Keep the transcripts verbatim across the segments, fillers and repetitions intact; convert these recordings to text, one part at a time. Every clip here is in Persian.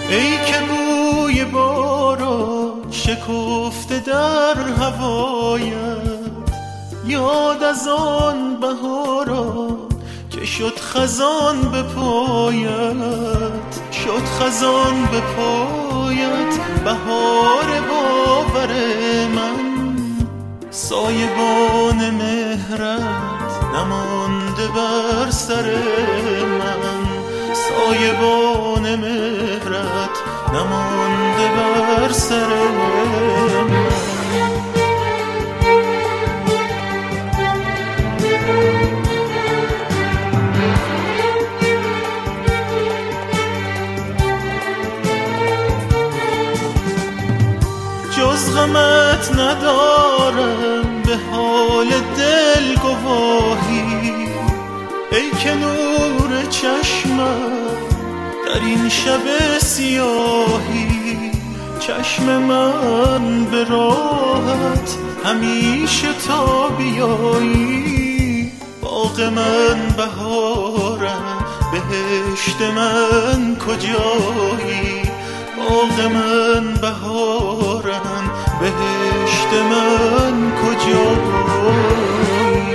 ای که بوی باران شکفته در هوایت، یاد از آن بهاران که شد خزان به پایت، شد خزان به پایت. بهار باور من، سایبان مهرت نمانده بر سر من، سایبان مهرت نمانده بر سر من. جز غمت ندارم به حال دل گواهی، ای که نور چشمم در این شب سیاهی. چشم من به راحت همیشه تا بیایی، باغ من بهارم بهشت من کجایی، باغ من بهارم بهشت من کجایی.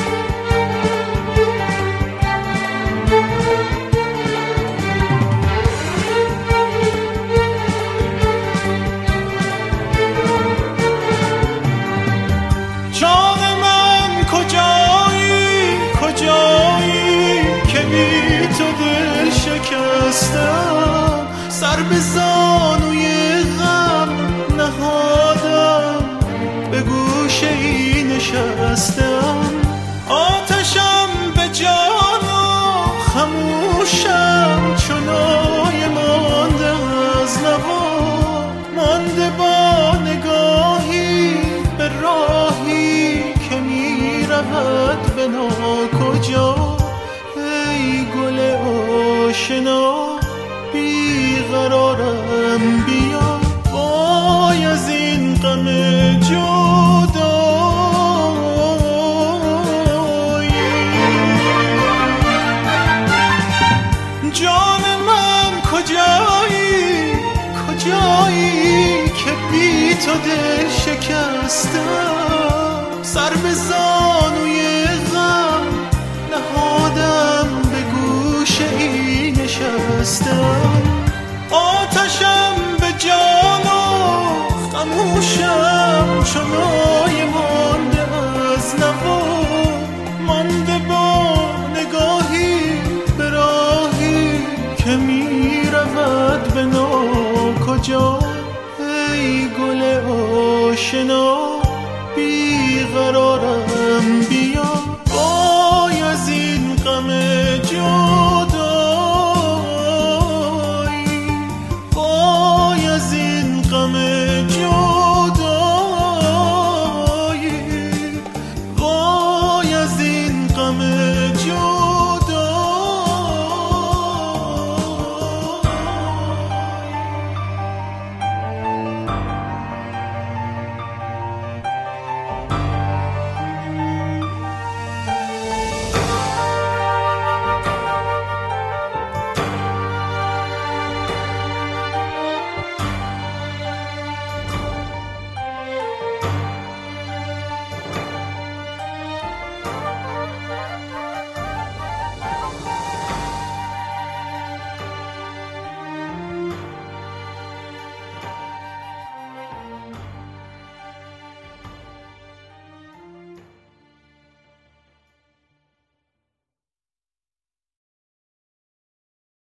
جان من کجایی کجایی که بی تو دل شکستم، سر به زانوی غم نهادم به گوشه ای نشستم. آتشم به جان و خموشم چنای مانده از نوا، مانده با نگاهی به راهی که می رود به ناکجا. ای گل آشنا بیقرارم، بیا وای از این غم جدایی. جان من کجایی کجایی که بی تو دل شکستم، سر به زانوی غم نهادم به گوشه ای نشستم. آتشم به جان و خموشم چنای مانده از نوا، مانده با نگاهی به راهی که می رود به ناکجا. ای گل آشنا